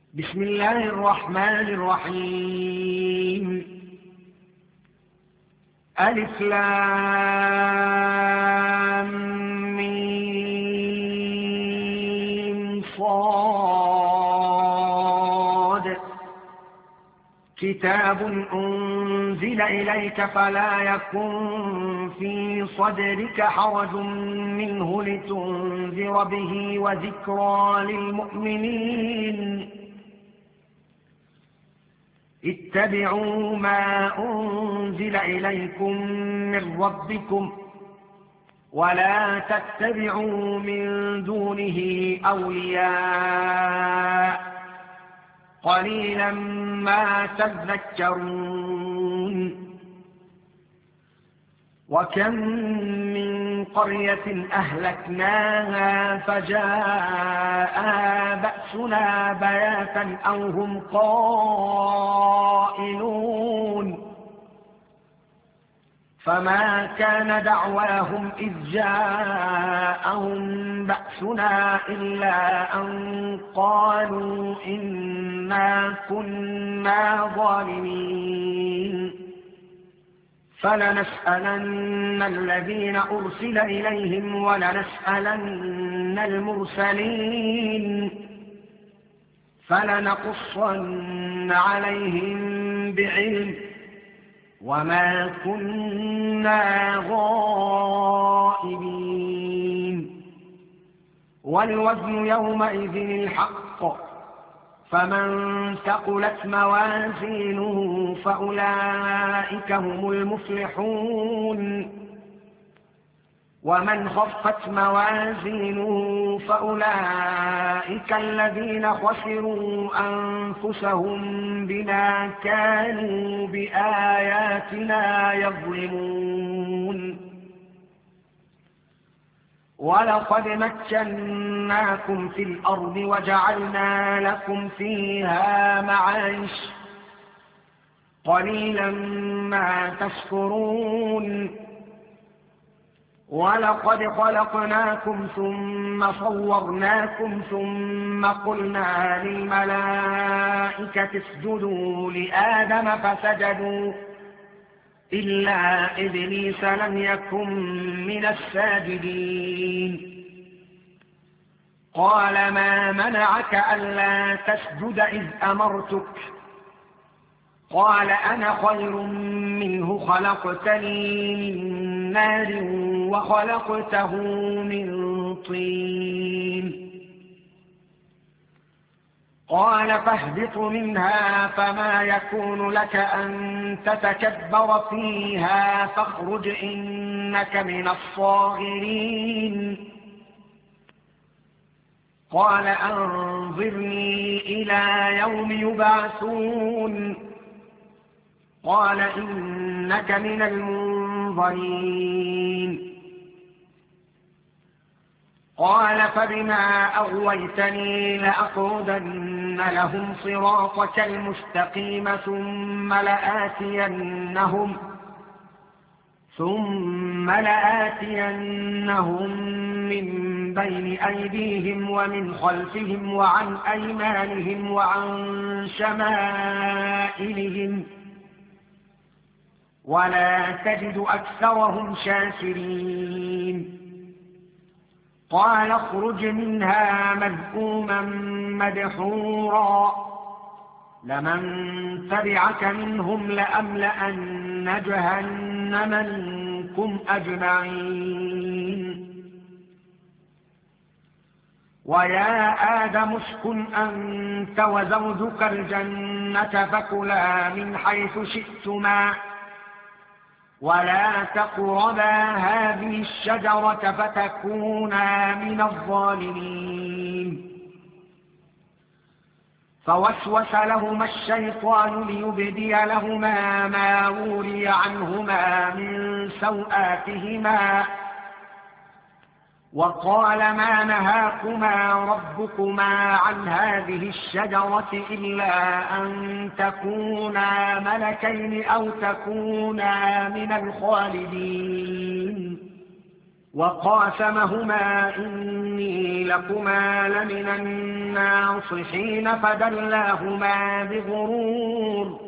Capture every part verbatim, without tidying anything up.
بسم الله الرحمن الرحيم. ألف لام ميم صاد. كتاب أنزل إليك فلا يكن في صدرك حرج منه لتنذر به وذكرى للمؤمنين. اتبعوا ما أنزل إليكم من ربكم ولا تتبعوا من دونه أولياء قليلا ما تذكرون. وكم من قرية أهلكناها فجاءها بأسنا بياتا أو هم قائلون. فما كان دعواهم إذ جاءهم بأسنا إلا أن قالوا إنا كنا ظالمين. فلنسألن الذين أرسل إليهم ولنسألن المرسلين فلنقصن عليهم بعلم وما كنا غائبين. والوزن يومئذ الحق فمن ثقلت موازينه فأولئك هم المفلحون ومن خفت موازينه فأولئك الذين خسروا أنفسهم بما كانوا بآياتنا يظلمون. ولقد مكناكم في الأرض وجعلنا لكم فيها معايش قليلا ما تشكرون. ولقد خلقناكم ثم صورناكم ثم قلنا للملائكة اسجدوا لآدم فسجدوا إلا إبليس لم يكن من الساجدين. قال ما منعك ألا تسجد إذ أمرتك؟ قال أنا خير منه خلقتني من نار وخلقته من طين. قال فاهبط منها فما يكون لك أن تتكبر فيها فاخرج إنك من الصاغرين. قال أنظرني إلى يوم يبعثون. قال إنك من المنظرين. قال فبما أغويتني لأقعدن لهم صراطك المستقيم ثم لآتينهم ثم لآتينهم من بين أيديهم ومن خلفهم وعن أيمانهم وعن شمائلهم ولا تجد أكثرهم شاكرين. قال اخرج منها مذءوما مدحورا لمن تبعك منهم لأملأن جهنم منكم أجمعين. ويا آدم اسكن أنت وزوجك الجنة فكلا من حيث شئتما ولا تقربا هذه الشجرة فتكونا من الظالمين. فوسوس لهما الشيطان ليبدي لهما ما وري عنهما من سوآتهما وقال ما نهاكما ربكما عن هذه الشجرة إلا أن تكونا ملكين أو تكونا من الخالدين. وقاسمهما إني لكما لمن الناصحين فدلاهما بغرور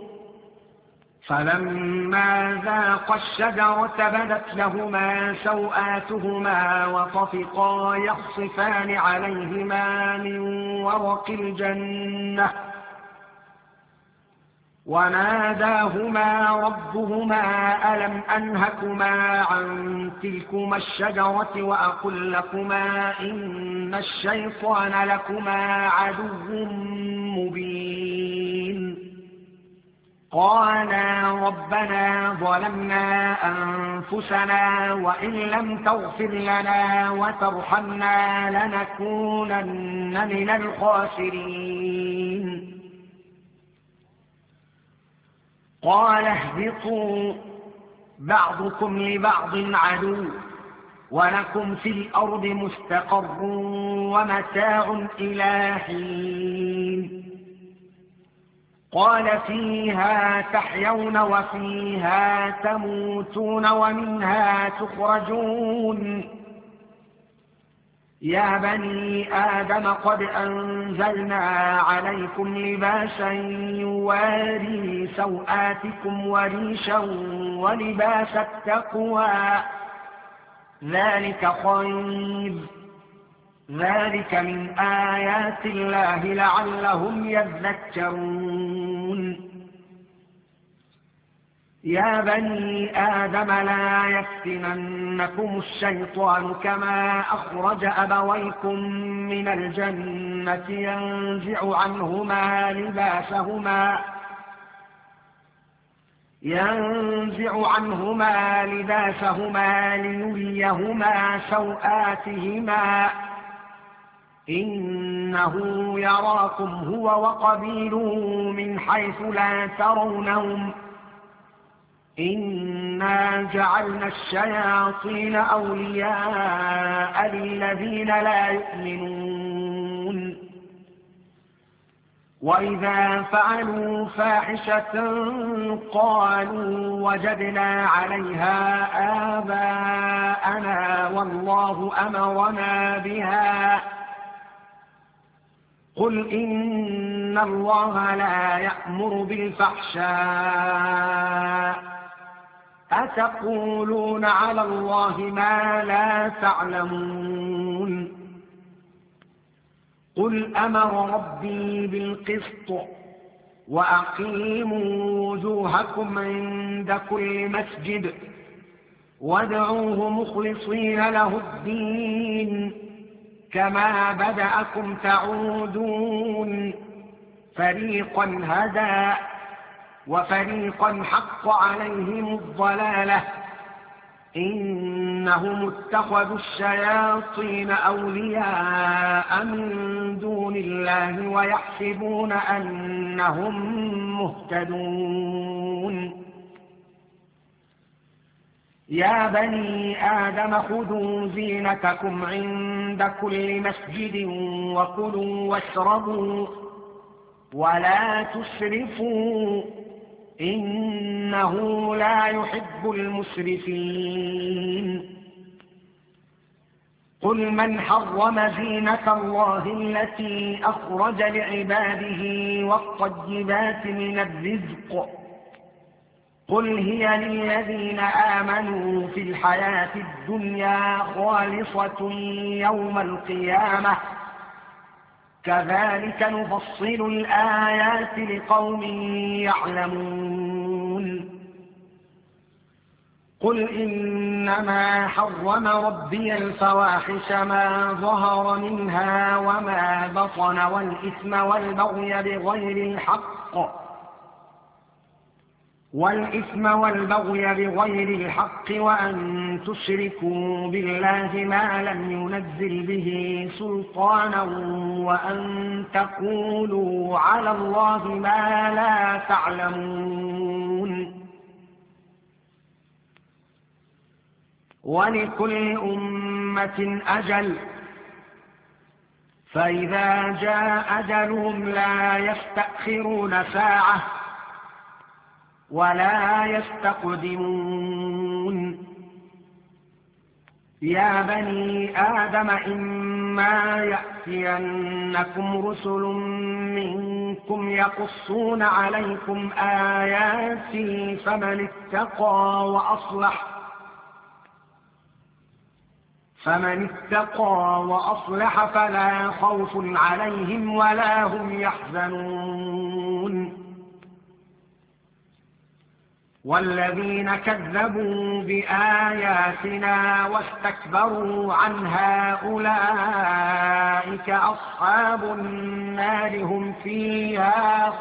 فلما ذاقا الشجرة بدت لهما سوآتهما وطفقا يخصفان عليهما من ورق الجنة وناداهما ربهما ألم أنهكما عن تلكما الشجرة وأقل لكما إن الشيطان لكما عدو مبين قالا ربنا ظلمنا أنفسنا وإن لم تغفر لنا وترحمنا لنكونن من الخاسرين قال اهبطوا بعضكم لبعض عدو ولكم في الأرض مستقر ومتاع إلى حين قال فيها تحيون وفيها تموتون ومنها تخرجون يا بني آدم قد أنزلنا عليكم لباسا يواري سوآتكم وريشا ولباس التقوى ذلك خير ذلك من آيات الله لعلهم يذكرون يا بني آدم لا يفتننكم الشيطان كما أخرج أبويكم من الجنة ينزع عنهما لباسهما ينزع عنهما لباسهما ليريهما سوآتهما إنه يراكم هو وقبيله من حيث لا ترونهم إنا جعلنا الشياطين أولياء للذين لا يؤمنون وإذا فعلوا فاحشة قالوا وجدنا عليها آباءنا والله أمرنا بها قل إن الله لا يأمر بالفحشاء أتقولون على الله ما لا تعلمون قل أمر ربي بالقسط وأقيموا وجوهكم عند كل مسجد وادعوه مخلصين له الدين كما بدأكم تعودون فريقا هدى وفريقا حق عليهم الضلالة إنهم اتخذوا الشياطين أولياء من دون الله ويحسبون أنهم مهتدون يا بني آدم خذوا زينتكم عند كل مسجد وكلوا واشربوا ولا تسرفوا إنه لا يحب المسرفين قل من حرم زينة الله التي أخرج لعباده والطيبات من الرزق قل هي للذين آمنوا في الحياة الدنيا خالصة يوم القيامة كذلك نفصل الآيات لقوم يعلمون قل إنما حرم ربي الفواحش ما ظهر منها وما بطن والإثم والبغي بغير الحق والإثم والبغي بغير الحق وأن تشركوا بالله ما لم ينزل به سلطانا وأن تقولوا على الله ما لا تعلمون ولكل أمة أجل فإذا جاء أجلهم لا يستأخرون ساعة ولا يستقدمون يا بني آدم إما يأتينكم رسل منكم يقصون عليكم آياتي فمن اتقى وأصلح فمن اتقى وأصلح فلا خوف عليهم ولا هم يحزنون والذين كذبوا بآياتنا واستكبروا عنها أولئك أصحاب النار هم فيها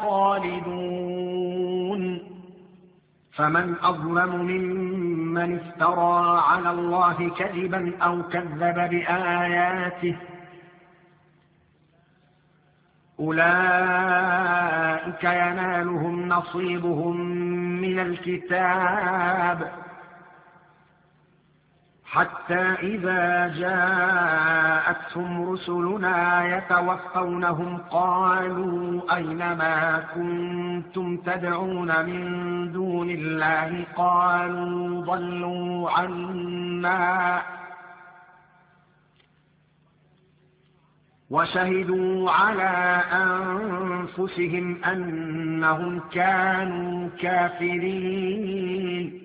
خالدون فمن أظلم ممن افترى على الله كذبا أو كذب بآياته أولئك ينالهم نصيبهم من الكتاب حتى إذا جاءتهم رسلنا يتوفونهم قالوا أين ما كنتم تدعون من دون الله قالوا ضلوا عنا وشهدوا على أنفسهم أنهم كانوا كافرين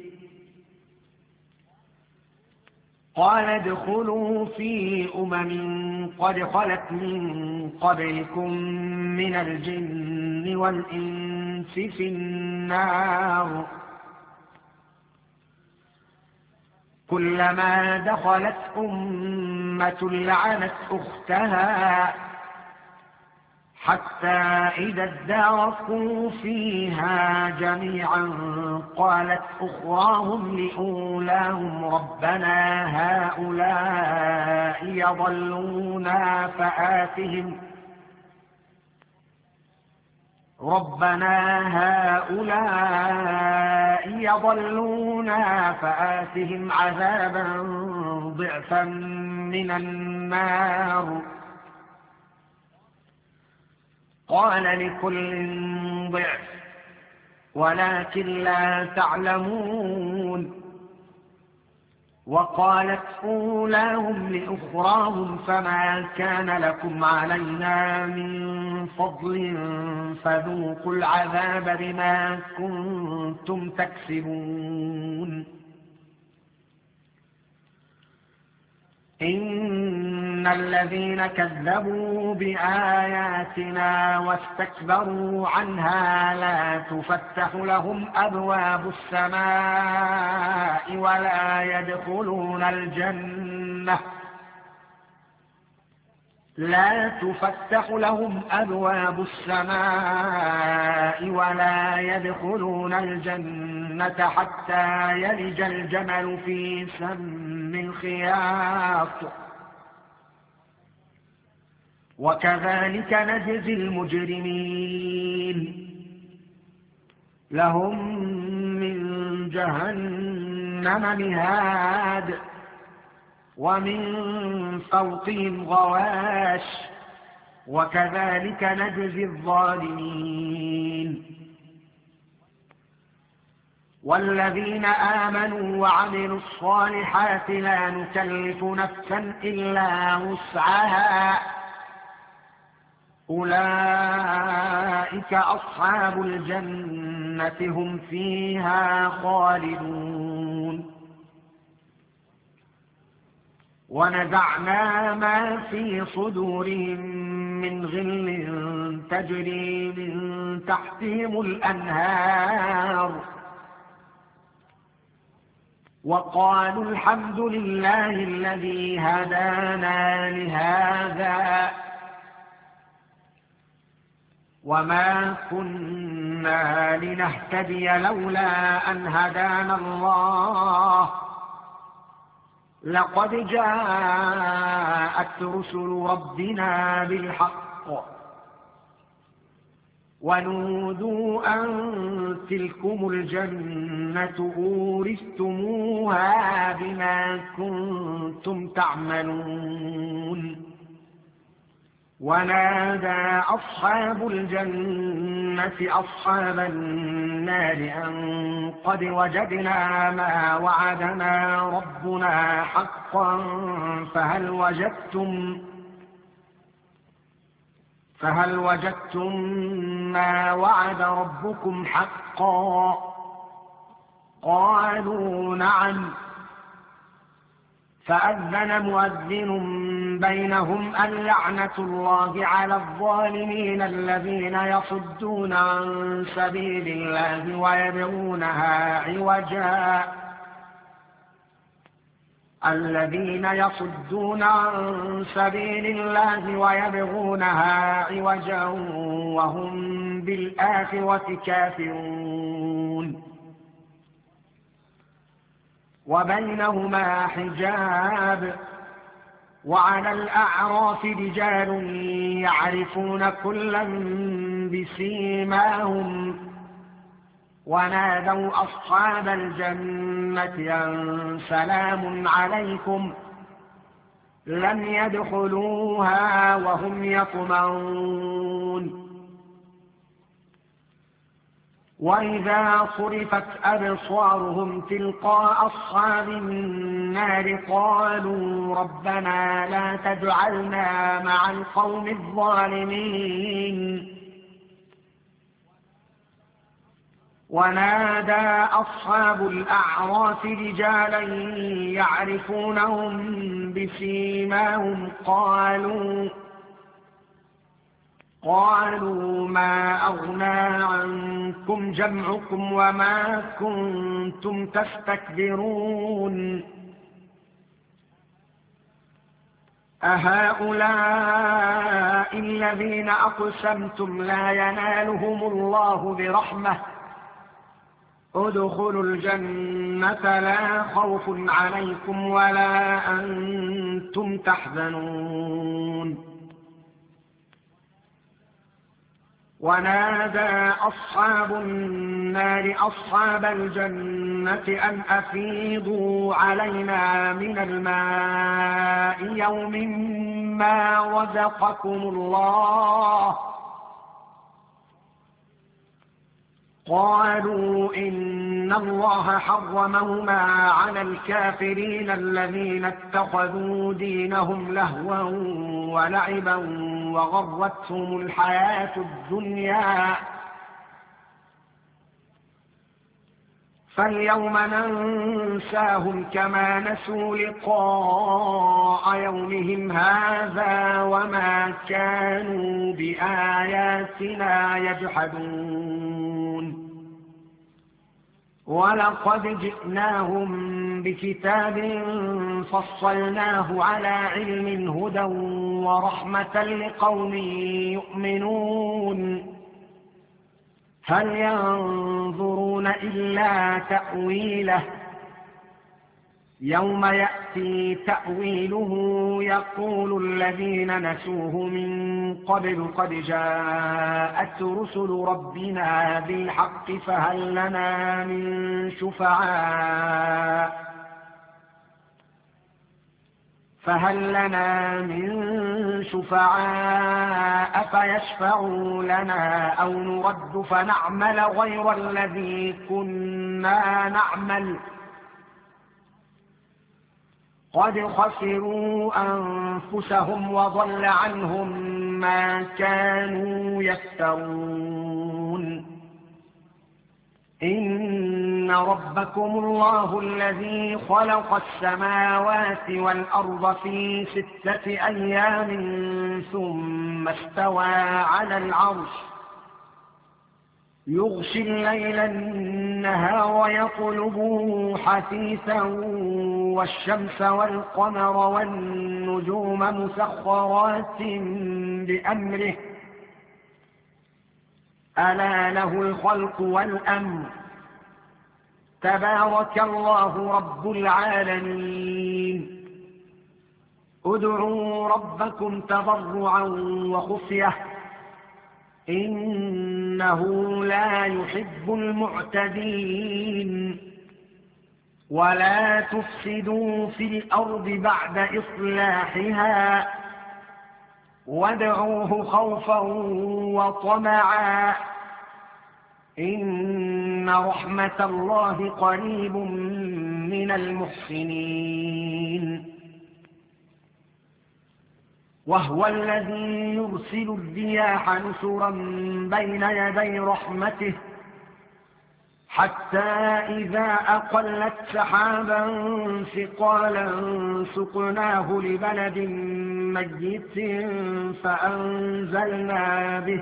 قال ادخلوا في أمم قد خلت من قبلكم من الجن والإنس في النار كلما دخلت أمة لعنت أختها حتى إذا اداركوا فيها جميعا قالت أخراهم لأولاهم ربنا هؤلاء يضلونا فآتهم ربنا هؤلاء يضلونا فآتهم عذابا ضعفا من النار قال لكل ضعف ولكن لا تعلمون وقالت أولاهم لأخراهم فما كان لكم علينا من فضل فذوقوا العذاب بما كنتم تكسبون إن الذين كذبوا بآياتنا واستكبروا عنها لا تفتح لهم أبواب السماء ولا يدخلون الجنة لا تفتح لهم أبواب السماء ولا يدخلون الجنة حتى يلج الجمل في سم الخياط وكذلك نجزي المجرمين لهم من جهنم مهاد ومن فوقهم غواش وكذلك نجزي الظالمين والذين آمنوا وعملوا الصالحات لا نكلف نفسا إلا وسعها أولئك أصحاب الجنة هم فيها خالدون ونزعنا ما في صدورهم من غل تجري من تحتهم الأنهار وقالوا الحمد لله الذي هدانا لهذا وما كنا لنهتدي لولا أن هدانا الله لقد جاءت رسل ربنا بالحق ونودوا أن تلكم الجنة أورثتموها بما كنتم تعملون ونادى أصحاب الجنة أصحاب النار أن قد وجدنا ما وعدنا ربنا حقا فهل وجدتم فهل وجدتم ما وعد ربكم حقا؟ قالوا نعم. فأذن مؤذن بينهم اللعنة الله على الظالمين الذين يصدون عن سبيل الله ويبغونها عوجا الذين يصدون عن سبيل الله ويبغونها عوجا وهم بالآخرة كافرون وبينهما حجاب وعلى الأعراف رجال يعرفون كلا بسيماهم ونادوا أصحاب الجنة أن سلام عليكم لم يدخلوها وهم يطمعون وإذا صرفت أبصارهم تلقاء أصحاب النار قالوا ربنا لا تجعلنا مع القوم الظالمين ونادى أصحاب الأعراف رجالا يعرفونهم بسيماهم قالوا قالوا ما أغنى عنكم جمعكم وما كنتم تستكبرون أهؤلاء الذين أقسمتم لا ينالهم الله برحمة ادخلوا الجنة لا خوف عليكم ولا أنتم تحزنون ونادى أصحاب النار أصحاب الجنة أن أفيضوا علينا من الماء يوم ما رزقكم الله قالوا إن الله حرمهما على الكافرين الذين اتخذوا دينهم لهوا ولعبا وغرتهم الحياة الدنيا فاليوم ننساهم كما نسوا لقاء يومهم هذا وما كانوا بآياتنا يجحدون ولقد جئناهم بكتاب فصلناه على علم هدى ورحمة لقوم يؤمنون هل ينظرون إلا تأويله يوم يأتي تأويله يقول الذين نسوه من قبل قد جاءت رسل ربنا بالحق فهل لنا من شفعاء فهل لنا من شفعاء فيشفعوا لنا أو نرد فنعمل غير الذي كنا نعمل قد خسروا أنفسهم وضل عنهم ما كانوا يفترون إن ربكم الله الذي خلق السماوات والأرض في ستة أيام ثم استوى على العرش يغشي الليل النهار يطلبه حثيثا والشمس والقمر والنجوم مسخرات بأمره ألا له الخلق والأمر تبارك الله رب العالمين ادعوا ربكم تضرعا وخفية إنه لا يحب المعتدين ولا تفسدوا في الأرض بعد إصلاحها وادعوه خوفا وطمعا إن رحمة الله قريب من المحسنين وهو الذي يرسل الرياح نشرا بين يدي رحمته حتى إذا أقلت سحابا ثقالا سقناه لبلد ميت فأنزلنا به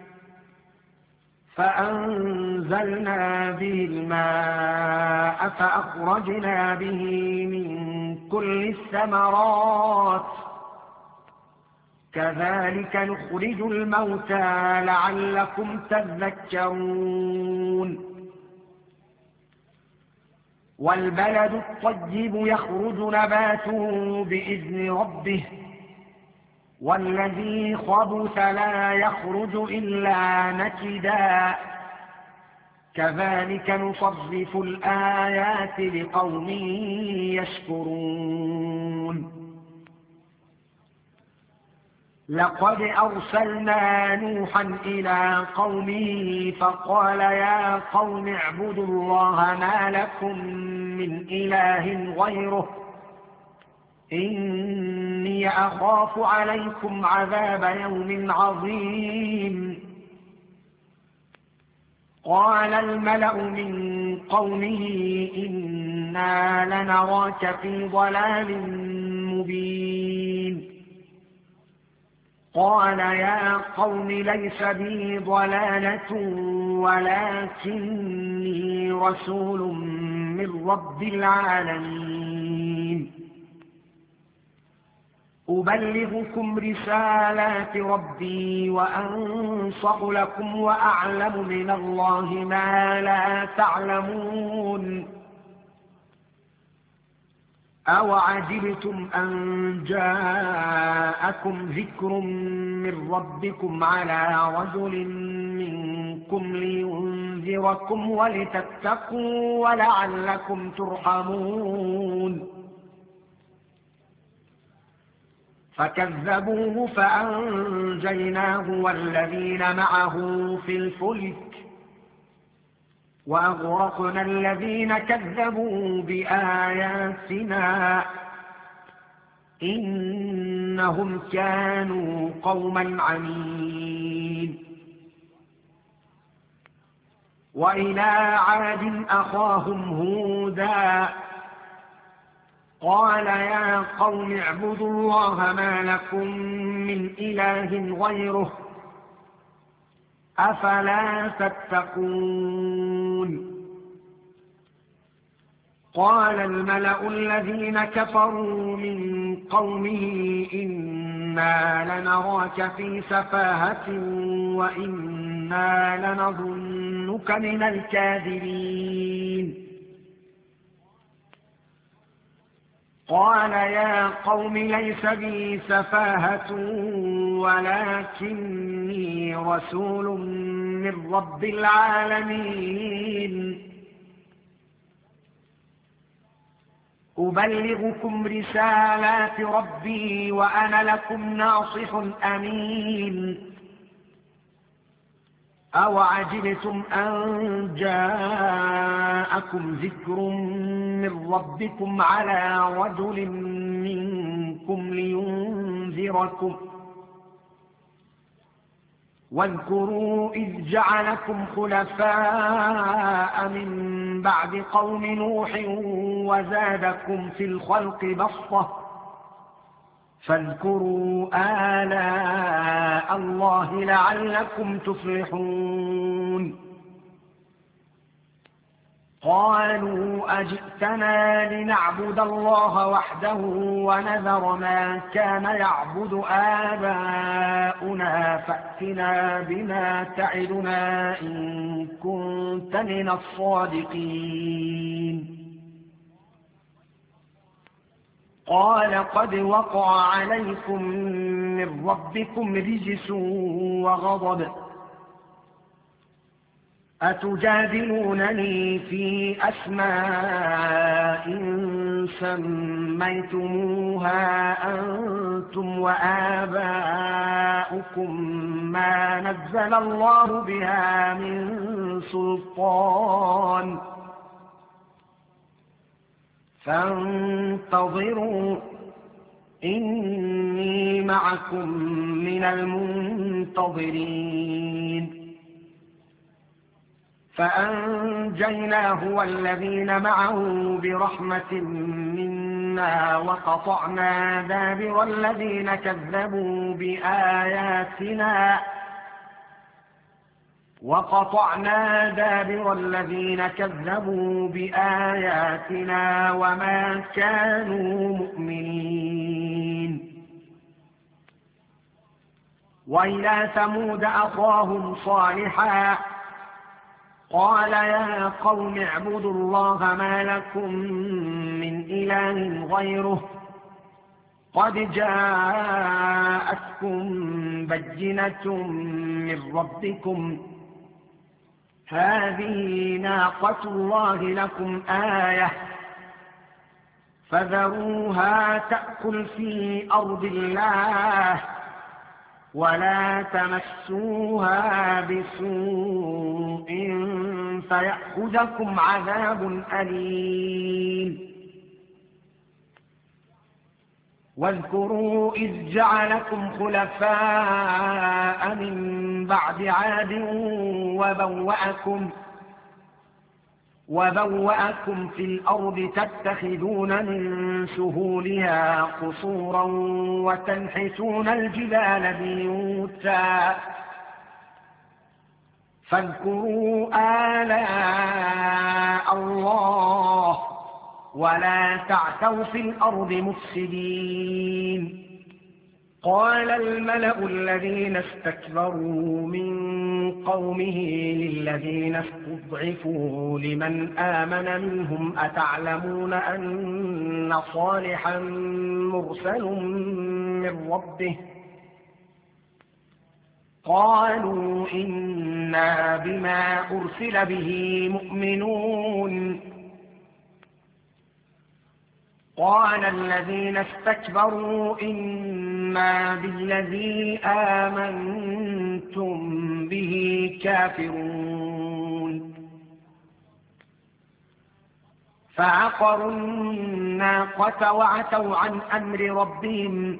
فأنزلنا به الماء فأخرجنا به من كل الثمرات كذلك نخرج الموتى لعلكم تذكرون والبلد الطيب يخرج نباته بإذن ربه والذي خبث لا يخرج إلا نكدا كذلك نصرف الآيات لقوم يشكرون لقد أرسلنا نوحا إلى قومه فقال يا قوم اعبدوا الله ما لكم من إله غيره إني أخاف عليكم عذاب يوم عظيم قال الملأ من قومه إنا لنراك في ضلال مبين قال يا قوم ليس بي ضلالة ولكني رسول من رب العالمين أبلغكم رسالات ربي وأنصح لكم وأعلم من الله ما لا تعلمون أوعجبتم أن جاءكم ذكر من ربكم على رجل منكم لينذركم ولتتقوا ولعلكم ترحمون فكذبوه فأنجيناه والذين معه في الفلك وأغرقنا الذين كذبوا بآياتنا إنهم كانوا قوما عمين وإلى عاد أخاهم هودا قال يا قوم اعبدوا الله ما لكم من إله غيره أفلا تتقون قال الملأ الذين كفروا من قومه إنا لنراك في سفاهة وإنا لنظنك من الكاذبين قال يا قوم ليس بي سفاهة ولكني رسول من رب العالمين أبلغكم رسالات ربي وأنا لكم ناصح أمين أوعجبتم أن جاءكم ذكر من ربكم على رجل منكم لينذركم واذكروا إذ جعلكم خلفاء من بعد قوم نوح وزادكم في الخلق بسطة فاذكروا آلاء الله لعلكم تفلحون قالوا أجئتنا لنعبد الله وحده ونذر ما كان يعبد آباؤنا فأتنا بما تعدنا إن كنت من الصادقين قال قد وقع عليكم من ربكم رجس وغضب أتجادلونني في أسماء سميتموها أنتم وآباؤكم ما نزل الله بها من سلطان فانتظروا إني معكم من المنتظرين فأنجيناه والذين معه برحمة منا وقطعنا دابر الذين كذبوا بآياتنا وقطعنا دابر الذين كذبوا بآياتنا وما كانوا مؤمنين وإلى ثمود أخاهم صالحا قال يا قوم اعبدوا الله ما لكم من إله غيره قد جاءتكم بينة من ربكم هذه ناقة الله لكم آية فذروها تأكل في أرض الله ولا تمسوها بسوء فيأخذكم عذاب أليم واذكروا إذ جعلكم خلفاء من بعد عاد وبوأكم وبوأكم في الأرض تتخذون من سهولها قصورا وتنحتون الجبال بيوتا فاذكروا آلاء الله ولا تعثوا في الأرض مفسدين قال الملأ الذين استكبروا من قومه للذين استضعفوا لمن آمن منهم أتعلمون أن صالحا مرسل من ربه قالوا إنا بما أرسل به مؤمنون قال الذين استكبروا إنا بالذي آمنتم به كافرون فعقروا الناقة وعتوا عن أمر ربهم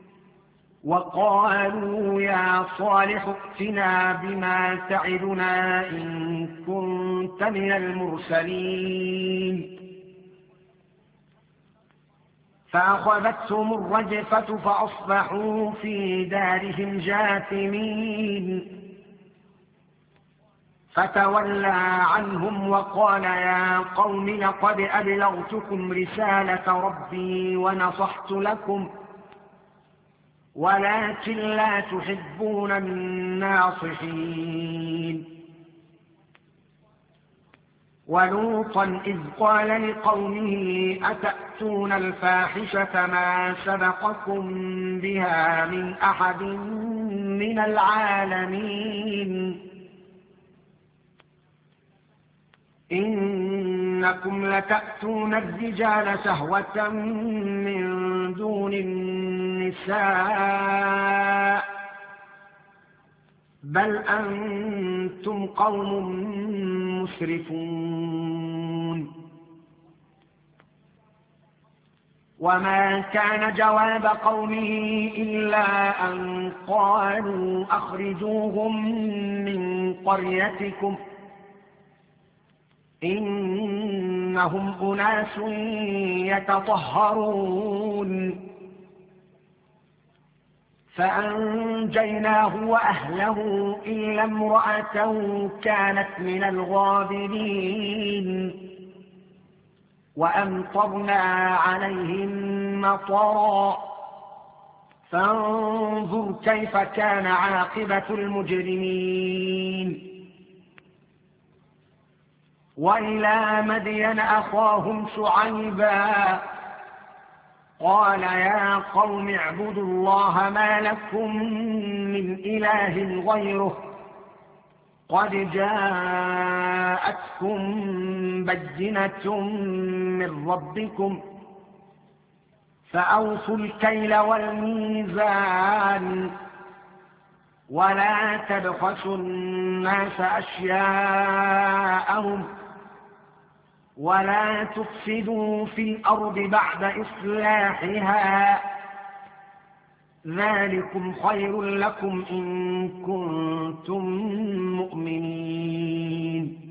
وقالوا يا صالح ائتنا بما تعدنا إن كنت من المرسلين فأخذتهم الرجفة فأصبحوا في دارهم جاثمين فتولى عنهم وقال يا قوم لقد أبلغتكم رسالة ربي ونصحت لكم ولكن لا تحبون الناصحين ولوطا إذ قال لقومه أتأتون الفاحشة ما سبقكم بها من أحد من العالمين إنكم لتأتون الرجال شهوة من دون النساء بل أنتم قوم مسرفون وما كان جواب قومه إلا أن قالوا أخرجوهم من قريتكم إنهم أناس يتطهرون فأنجيناه وأهله إلا امرأته كانت من الغابرين وأمطرنا عليهم مطرا فانظر كيف كان عاقبة المجرمين وإلى مدين أخاهم شعيبا قال يا قوم اعبدوا الله ما لكم من إله غيره قد جاءتكم بينة من ربكم فأوفوا الكيل والميزان ولا تبخسوا الناس أشياءهم ولا تفسدوا في الأرض بعد إصلاحها ذلكم خير لكم إن كنتم مؤمنين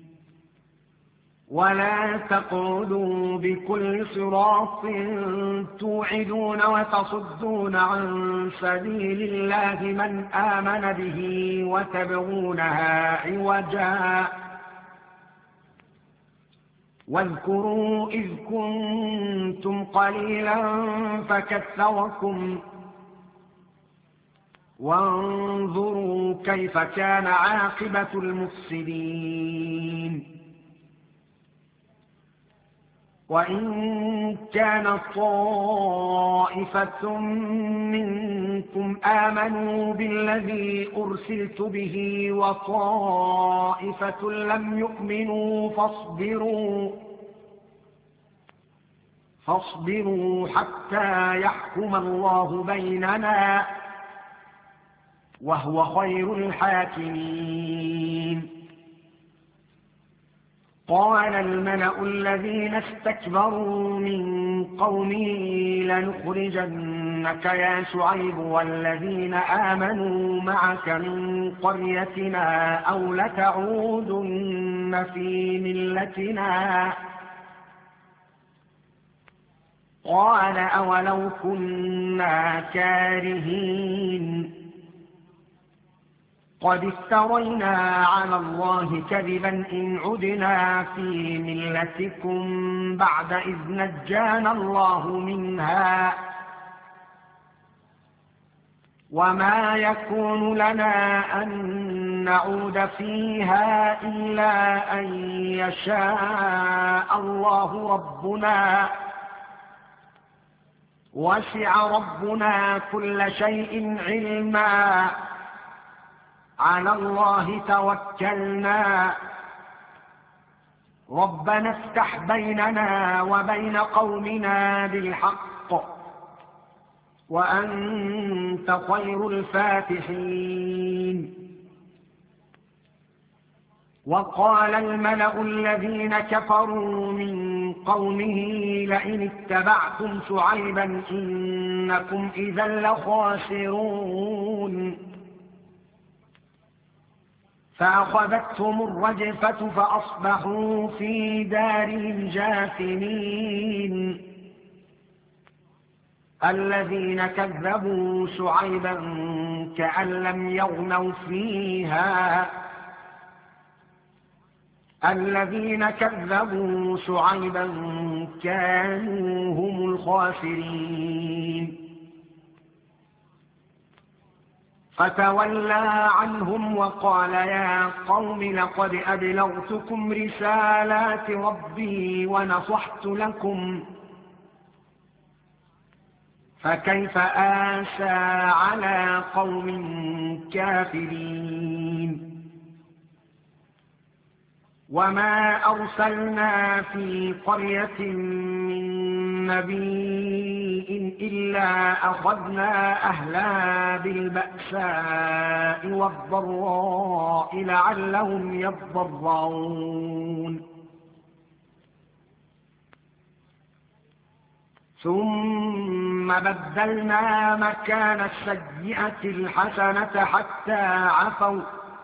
ولا تقعدوا بكل صراط توعدون وتصدون عن سبيل الله من آمن به وتبغونها عوجا واذكروا إذ كنتم قليلا فكثركم وانظروا كيف كان عاقبة المفسدين وإن كانت طائفة منكم آمنوا بالذي أرسلت به وطائفة لم يؤمنوا فاصبروا فاصبروا حتى يحكم الله بيننا وهو خير الحاكمين قال الملأ الذين استكبروا من قومه لنخرجنك يا شعيب والذين آمنوا معك من قريتنا أو لتعودن في ملتنا قال أولو كنا كارهين قد افترينا على الله كذبا إن عدنا في ملتكم بعد إذ نجانا الله منها وما يكون لنا أن نعود فيها إلا أن يشاء الله ربنا وسع ربنا كل شيء علما على الله توكلنا ربنا افتح بيننا وبين قومنا بالحق وأنت خير الفاتحين وقال الملأ الذين كفروا من قومه لئن اتبعتم شعيبا إنكم إذا لخاسرون فأخذتهم الرجفة فأصبحوا في دارهم جاثمين الذين كذبوا شعيبا كأن لم يغنوا فيها الذين كذبوا شعيبا كانوا هم الخاسرين فتولى عنهم وقال يا قوم لقد أبلغتكم رسالات ربي ونصحت لكم فكيف آسى على قوم كافرين وما أرسلنا في قرية من نبي إلا أخذنا أهلها بالبأساء والضراء لعلهم يضرعون ثم بدلنا مكان السيئة الحسنة حتى عفوا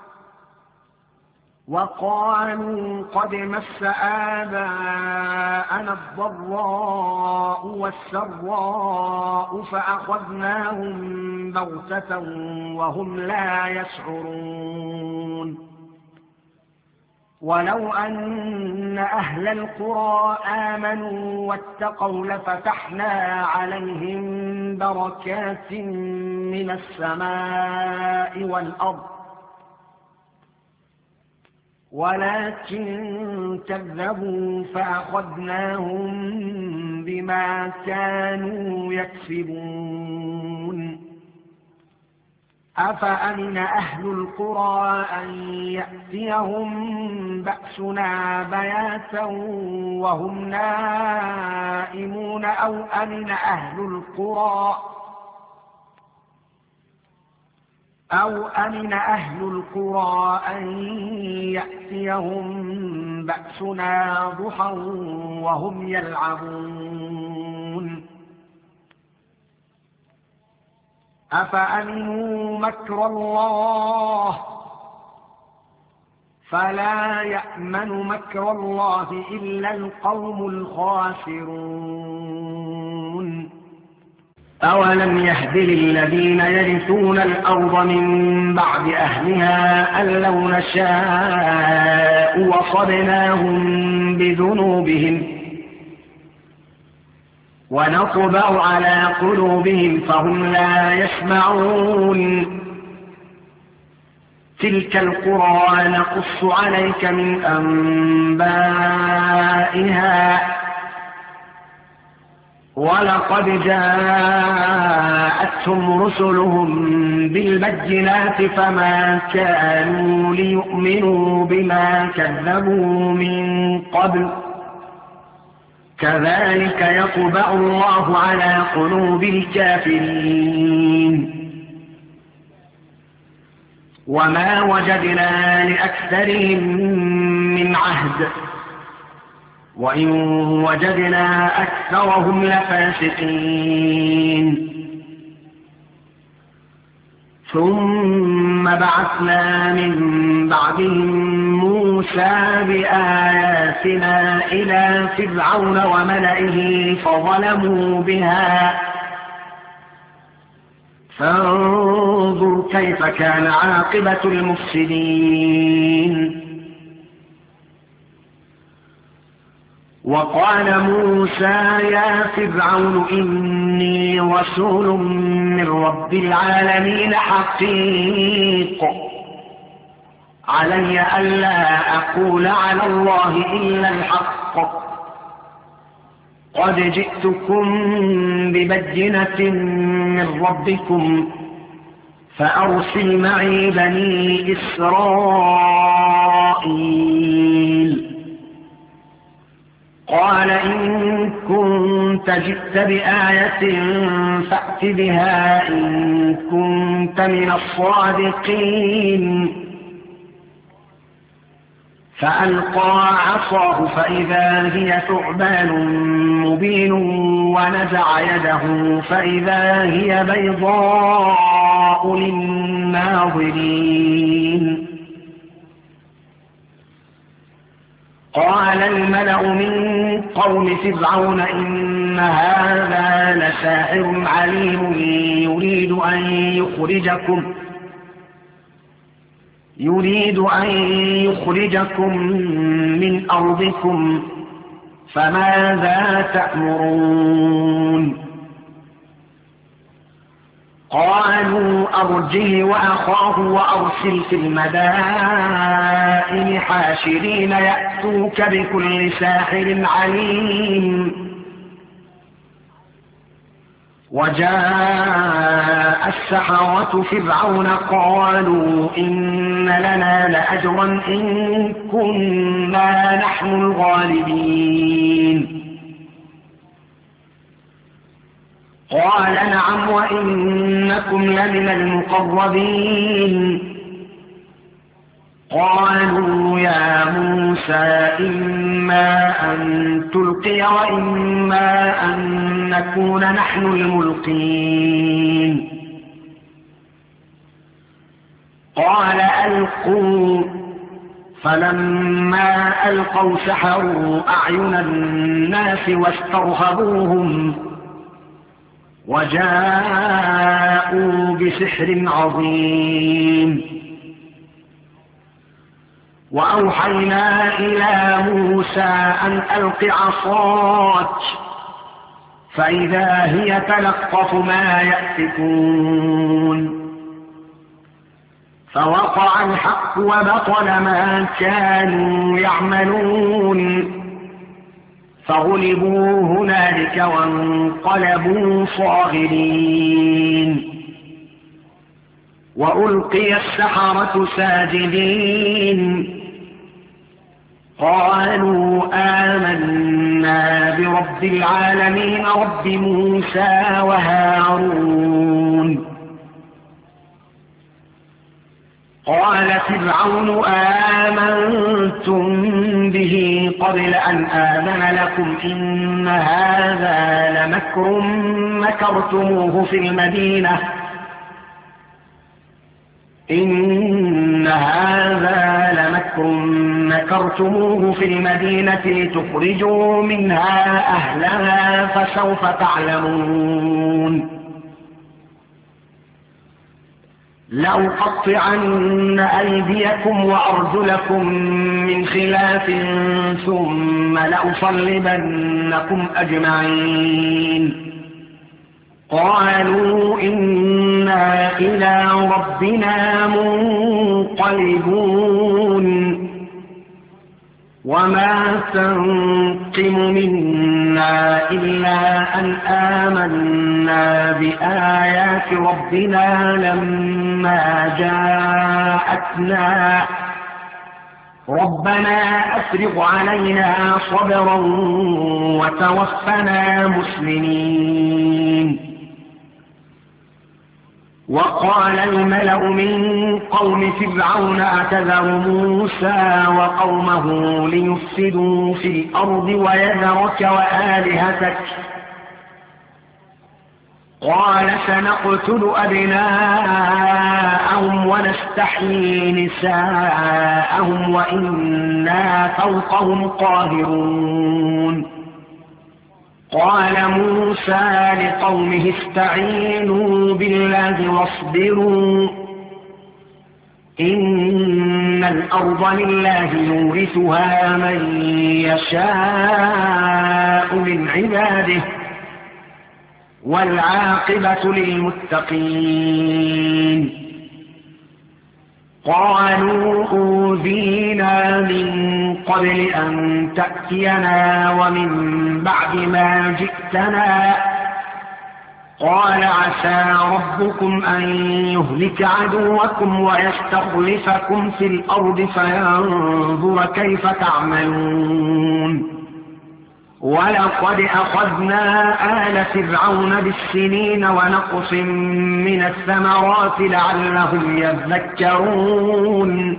وقالوا قد مس آباءنا الضراء والسراء فأخذناهم بغتة وهم لا يشعرون ولو أن أهل القرى آمنوا واتقوا لفتحنا عليهم بركات من السماء والأرض ولكن كذبوا فأخذناهم بما كانوا يكسبون أفأمن أهل القرى أن يأتيهم بأسنا بياتا وهم نائمون أو أمن أهل القرى أو أمن أهل القرى أن يأتيهم بأسنا ضحى وهم يلعبون أفأمنوا مكر الله فلا يأمن مكر الله إلا القوم الخاسرون أولم يهد للذين يرثون الأرض من بعد أهلها أن لو نشاء وصبناهم بذنوبهم ونطبع على قلوبهم فهم لا يسمعون تلك القرى نقص عليك من أنبائها ولقد جاءتهم رسلهم بالبينات فما كانوا ليؤمنوا بما كذبوا من قبل كذلك يطبع الله على قلوب الكافرين وما وجدنا لأكثرهم من عهد وإن وجدنا أكثرهم لفاسقين ثم بعثنا من بعدهم موسى بآياتنا إلى فرعون وملئه فظلموا بها فانظر كيف كان عاقبة المفسدين وقال موسى يا فرعون إني رسول من رب العالمين حقيق علي ألا أقول على الله إلا الحق قد جئتكم ببينة من ربكم فأرسل معي بني إسرائيل قال إن كنت جئت بآية فأت بها إن كنت من الصادقين فألقى عصاه فإذا هي ثعبان مبين ونزع يده فإذا هي بيضاء للناظرين قال الملأ من قوم فرعون إن هذا لساحر عليم يريد أن يخرجكم يريد أن يخرجكم من أرضكم فماذا تأمرون قالوا أرجه وأخاه وأرسل في المدائن حاشرين يأتوك بكل ساحر عليم وجاء السحرة فرعون قالوا إن لنا لأجرا إن كنا نحن الغالبين قال نعم وإنكم لمن المقربين قالوا يا موسى إما أن تلقي وإما أن نكون نحن الملقين قال ألقوا فلما ألقوا سحروا أعين الناس واسترهبوهم وجاءوا بسحر عظيم وأوحينا إلى موسى أن ألق عصاك فإذا هي تلقف ما يأفكون فوقع الحق وبطل ما كانوا يعملون فغلبوا هنالك وانقلبوا صاغرين وألقي السحرة ساجدين قالوا آمنا برب العالمين رب موسى وهارون. قال فرعون آمنتم به قبل أن آذن لكم إن هذا لمكر مكرتموه في المدينة إن هذا لمكر مكرتموه في المدينة لتخرجوا منها أهلها فسوف تعلمون. لأقطعن أيديكم وأرجلكم من خلاف ثم لأصلبنكم أجمعين. قالوا إنا إلى ربنا منقلبون. وما تنقم منا إلا أن آمنا بآيات ربنا لما جاءتنا ربنا أفرغ علينا صبرا وتوفنا مسلمين. وقال الملأ من قوم فرعون أتذر موسى وقومه ليفسدوا في الأرض ويذرك وآلهتك قال سنقتل أبناءهم ونستحيي نساءهم وإنا فوقهم قاهرون. قال موسى لقومه استعينوا بالله واصبروا إن الأرض لله يورثها من يشاء من عباده والعاقبة للمتقين. قالوا أوذينا من قبل أن تأتينا ومن بعد ما جئتنا قال عسى ربكم أن يهلك عدوكم ويستخلفكم في الأرض فينظر كيف تعملون. ولقد أخذنا آل فرعون بالسنين ونقص من الثمرات لعلهم يذكرون.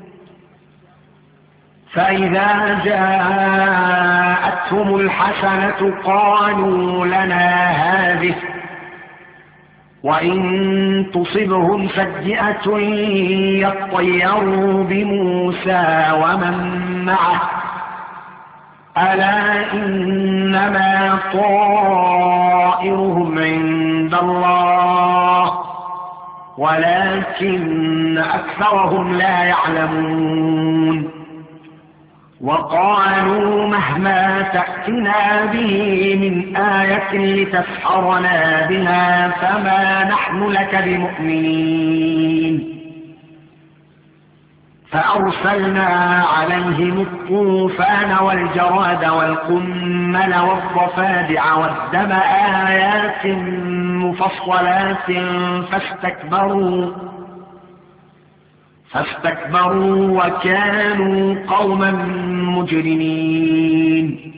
فإذا جاءتهم الحسنة قالوا لنا هذه وإن تصبهم سيئة يطيروا بموسى ومن معه ألا إنما طائرهم عند الله ولكن أكثرهم لا يعلمون. وقالوا مهما تأتنا به من آية لتسحرنا بها فما نحن لك بمؤمنين. فأرسلنا عليهم الطوفان والجراد والقمل والضفادع والدم آيات مفصلات فاستكبروا فاستكبروا وكانوا قوما مجرمين.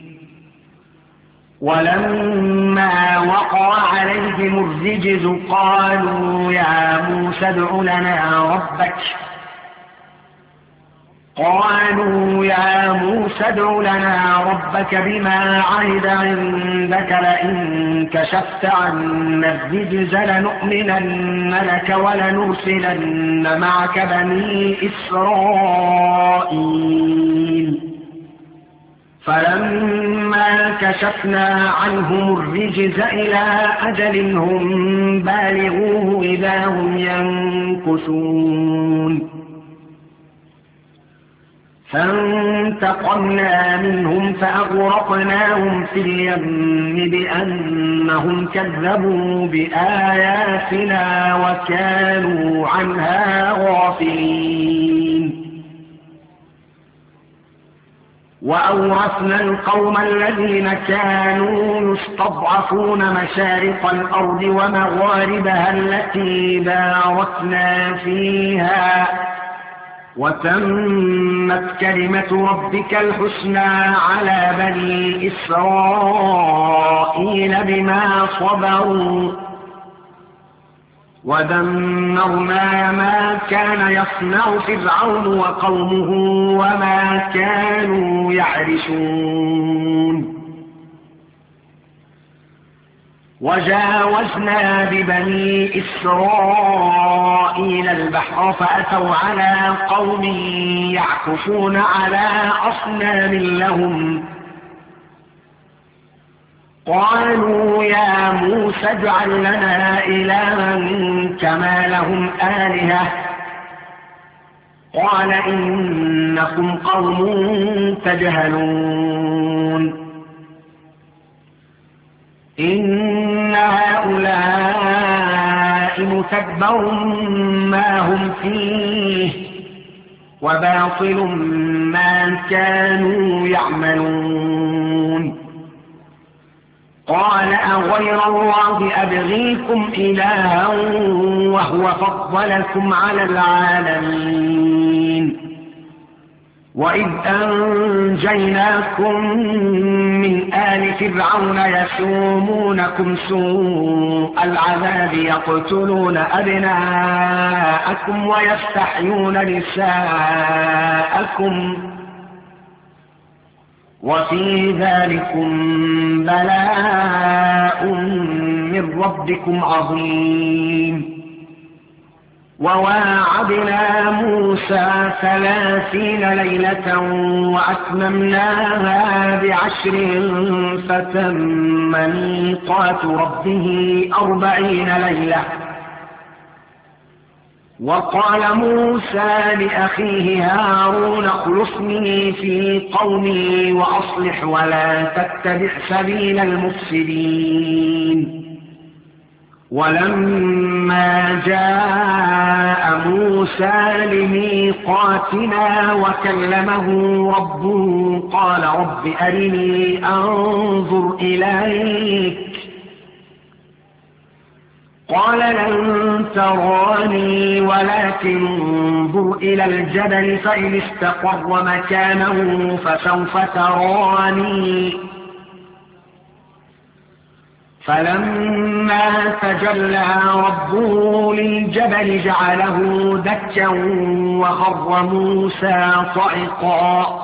ولما وقع عليهم الرجز قالوا يا موسى ادع لنا ربك قالوا يا موسى ادع لنا ربك بما عهد عندك لئن كشفت عنا الرجز لنؤمنن لك ولنرسلن معك بني إسرائيل. فلما كشفنا عنهم الرجز إلى أجل هم بالغوه إذا هم ينكثون. فانتقمنا منهم فأغرقناهم في اليم بأنهم كذبوا بآياتنا وكانوا عنها غافلين. وأورثنا القوم الذين كانوا يستضعفون مشارق الأرض ومغاربها التي باركنا فيها وتمت كلمة ربك الحسنى على بني إسرائيل بما صبروا ودمرنا ما كان يصنع فرعون وقومه وما كانوا يعرشون وجاوزنا ببني إسرائيل البحر فأتوا على قوم يعكفون على أصنام لهم قالوا يا موسى اجعل لنا إلها كما لهم آلهة قال إنكم قوم تجهلون إن هؤلاء متبر ما هم فيه وباطل ما كانوا يعملون قال أغير الله أبغيكم إلها وهو فضلكم على العالمين وإذ أنجيناكم من آل فرعون يسومونكم سوء العذاب يقتلون أبناءكم ويستحيون نساءكم وفي ذلكم بلاء من ربكم عظيم وواعدنا موسى ثلاثين ليلة وأتممناها بعشر فتم ميقات ربه أربعين ليلة وقال موسى لأخيه هارون اخلفني في قومي وأصلح ولا تتبع سبيل المفسدين ولما جاء موسى لميقاتنا وكلمه ربه قال رب أرني أنظر إليك قال لن تراني ولكن انظر إلى الجبل فإن استقر مكانه فسوف تراني فلما تجلى ربه للجبل جعله دكا وخر موسى صعقا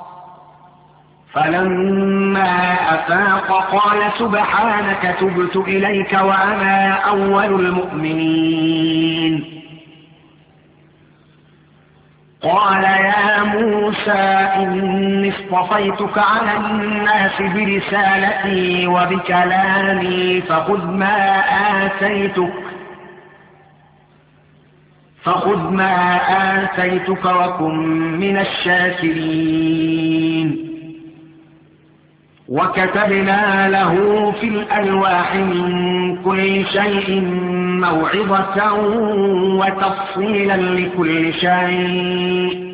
فلما أفاق قال سبحانك تبت إليك وأنا أول المؤمنين قال يا موسى إني اصطفيتك على الناس برسالتي وبكلامي فخذ ما آتيتك فخذ ما آتيتك وكن من الشاكرين وكتبنا له في الألواح من كل شيء موعظة وتفصيلا لكل شيء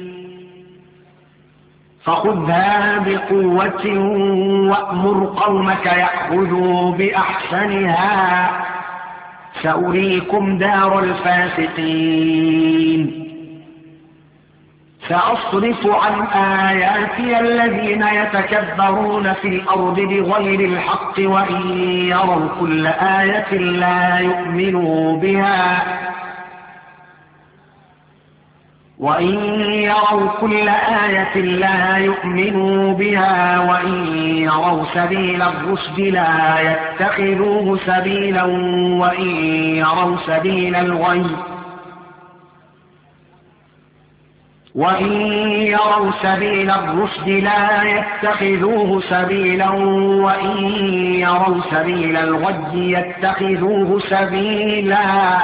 فخذها بقوة وأمر قومك يأخذوا بأحسنها سأريكم دار الفاسقين سأصرف عن آياتي الذين يتكبرون في الأرض بغير الحق وإن يروا كل آية لا يؤمنوا بها وإن يروا كل آية لا يؤمنوا بها وإن يروا سبيل الرشد لا يتخذوه سبيلا وإن يروا سبيل الغي وإن يروا سبيل الرشد لا يتخذوه سبيلا وإن يروا سبيل الغي يتخذوه سبيلا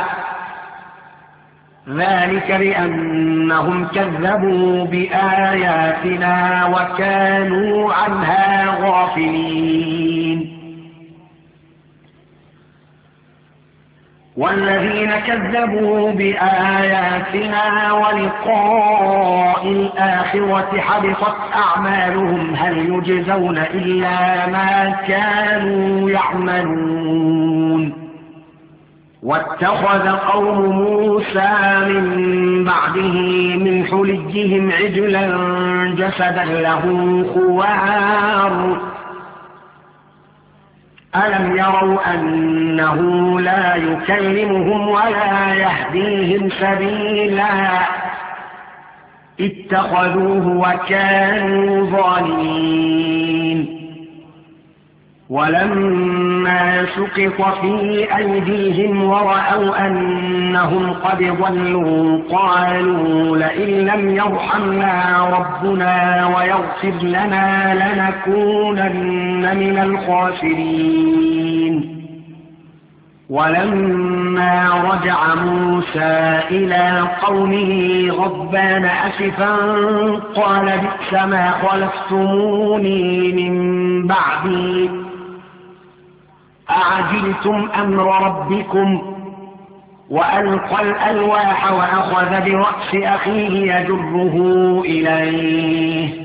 ذلك بأنهم كذبوا بآياتنا وكانوا عنها غافلين والذين كذبوا بآياتنا ولقاء الآخرة حبطت أعمالهم هل يجزون إلا ما كانوا يعملون. واتخذ قوم موسى من بعده من حليهم عجلا جسدا له خوار ألم يروا أنه لا يكلمهم ولا يهديهم سبيلا اتخذوه وكانوا ظالمين. ولما سقط في أيديهم ورأوا أنهم قد ضلوا قالوا لئن لم يرحمنا ربنا ويغفر لنا لنكونن من الخاسرين. ولما رجع موسى إلى قومه غضبان أسفا قال بئس ما خلفتموني من بعدي أعجلتم أمر ربكم وألقى الألواح وأخذ برأس أخيه يجره إليه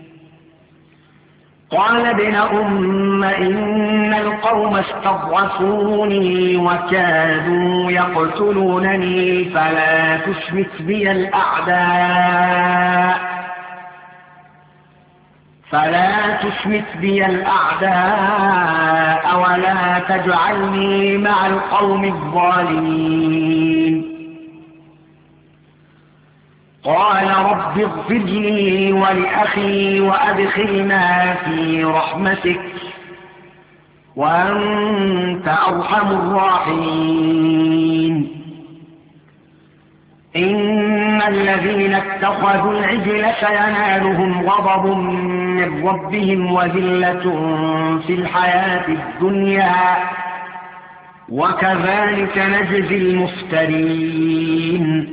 قال ابن أم إن القوم استضعفوني وكادوا يقتلونني فلا تشمت بي الأعداء فلا تشمت بي الأعداء ولا تجعلني مع القوم الظالمين. قال رب اغفر لي ولأخي وأدخلنا في رحمتك وأنت أرحم الراحمين. إن الذين اتخذوا العجل سينالهم غضب من ربهم وذلة في الحياة الدنيا وكذلك نجزي المفترين.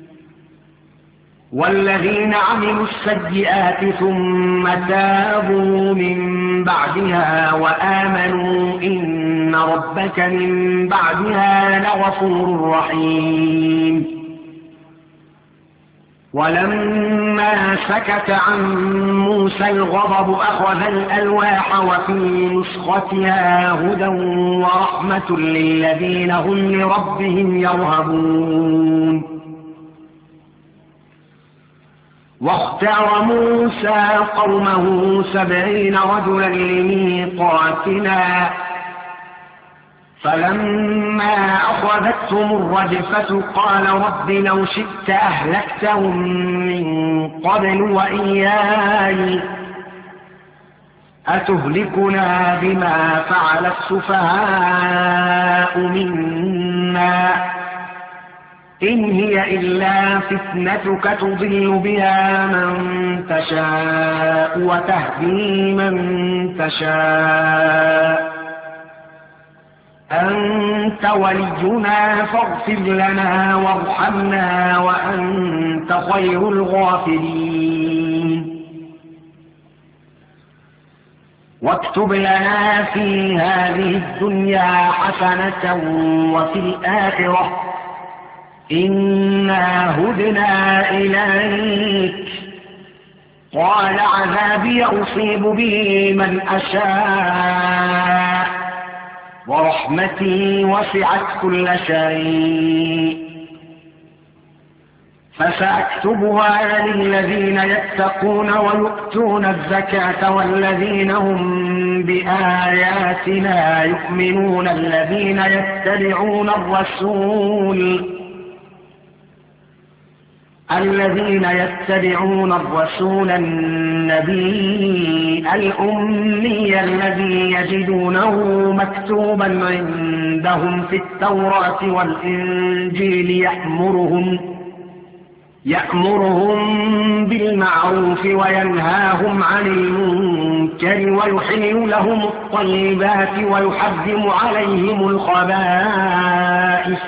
والذين عملوا السيئات ثم تابوا من بعدها وآمنوا إن ربك من بعدها لغفور رحيم. ولما سكت عن موسى الغضب أخذ الألواح وفي نسختها هدى ورحمة للذين هم لربهم يرهبون. واختار موسى قومه سبعين رجلا لميقاتنا فلما أخذتهم الرجفة قال رب لو شئت أهلكتهم من قبل وإياي أتهلكنا بما فعل السفهاء منا إن هي إلا فتنتك تضل بها من تشاء وتهدي من تشاء أنت ولينا فاغفر لنا وارحمنا وأنت خير الغافرين. واكتب لنا في هذه الدنيا حسنة وفي الآخرة إنا هدنا إليك قال عذابي أصيب به من أشاء ورحمتي وسعت كل شيء فسأكتبها للذين يتقون ويؤتون الزكاة والذين هم بآياتنا يؤمنون الذين يتبعون الرسول الذين يتبعون الرسول النبي الأمي الذي يجدونه مكتوبا عندهم في التوراة والإنجيل يأمرهم يأمرهم بالمعروف وينهاهم عن المنكر ويحل لهم الطيبات ويحرم عليهم الخبائث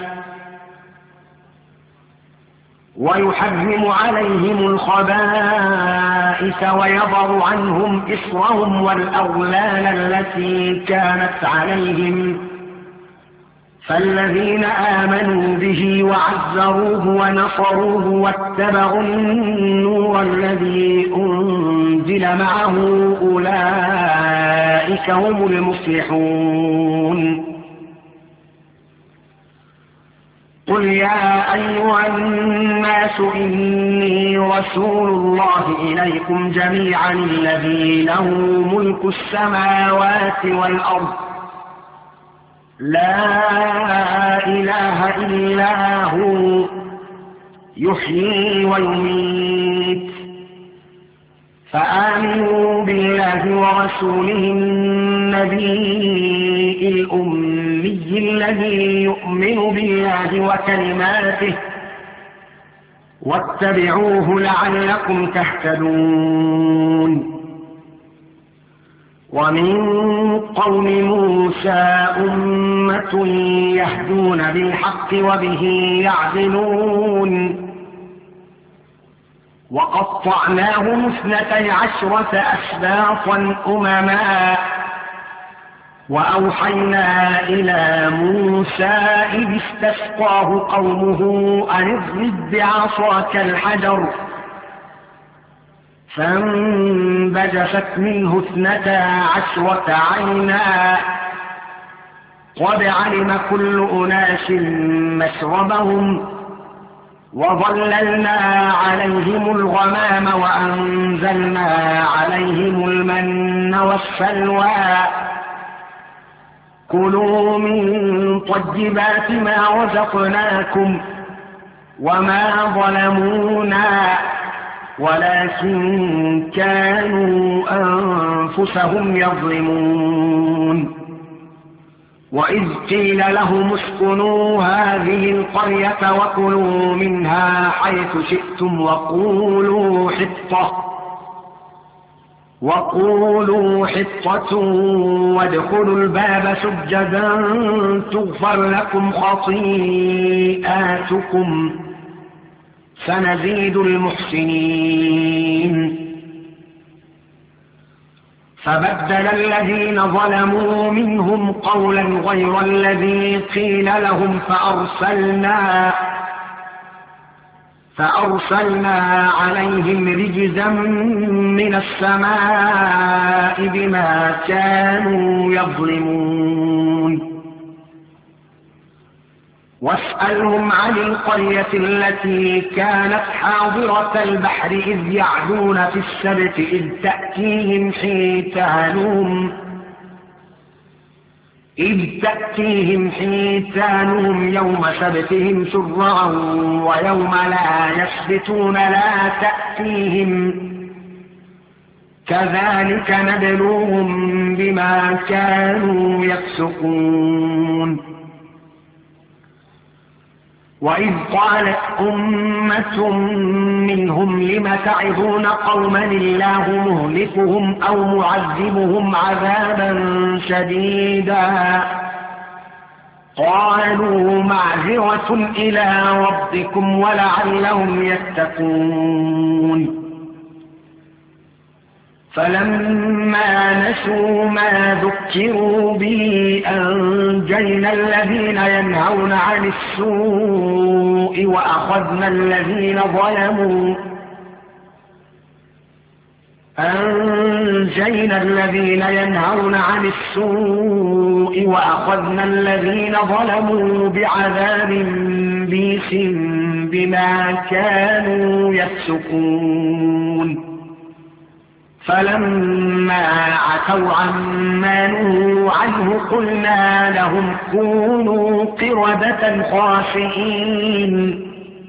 ويحرم عليهم الخبائث ويضع عنهم إصرهم والأغلال التي كانت عليهم فالذين آمنوا به وعزروه ونصروه واتبعوا النور الذي أنزل معه أولئك هم المفلحون. قل يا أيها الناس إني رسول الله إليكم جميعا الذي له ملك السماوات والأرض لا إله إلا هو يحيي ويميت. فآمنوا بالله ورسوله النبي الأمي الذي يؤمن بالله وكلماته واتبعوه لعلكم تهتدون. ومن قوم موسى أمة يهدون بالحق وبه يعدلون. وقطعناهم اثنتي عشرة أسباطا أمما وأوحينا إلى موسى إذ استسقاه قومه أن اضرب بعصاك الحجر فانبجست منه اثنتا عشرة عينا قد علم كل أناس مشربهم وظللنا عليهم الغمام وأنزلنا عليهم المن والسلوى كلوا من طيبات ما رزقناكم وما ظلمونا ولكن كانوا أنفسهم يظلمون. وإذ قيل لهم اسكنوا هذه القرية وكلوا منها حيث شئتم وقولوا حطة وقولوا حطة وادخلوا الباب سجدا تغفر لكم خطيئاتكم سنزيد المحسنين. فبدل الذين ظلموا منهم قولا غير الذي قيل لهم فأرسلنا فأرسلنا عليهم رجزا من السماء بما كانوا يظلمون. واسألهم عن القرية التي كانت حاضرة البحر إذ يعدون في السبت إذ تأتيهم حيتانهم إذ تأتيهم حيتانهم يوم سبتهم شرعا ويوم لا يسبتون لا تأتيهم كذلك نبلوهم بما كانوا يفسقون. وإذ قالت أمة منهم لم تعظون قوما الله مهلكهم أو معذبهم عذابا شديدا قالوا معذرة إلى ربكم ولعلهم يتقون. فلما نسوا ما ذكروا به أنجينا الذين ينهون عن السوء وأخذنا الذين ظلموا أنجينا الذين ينهون عن السوء وأخذنا الذين ظلموا بعذاب بئيس بما كانوا يفسقون. فلما عتوا عما نهوا عنه قلنا لهم كونوا قردة خاسئين.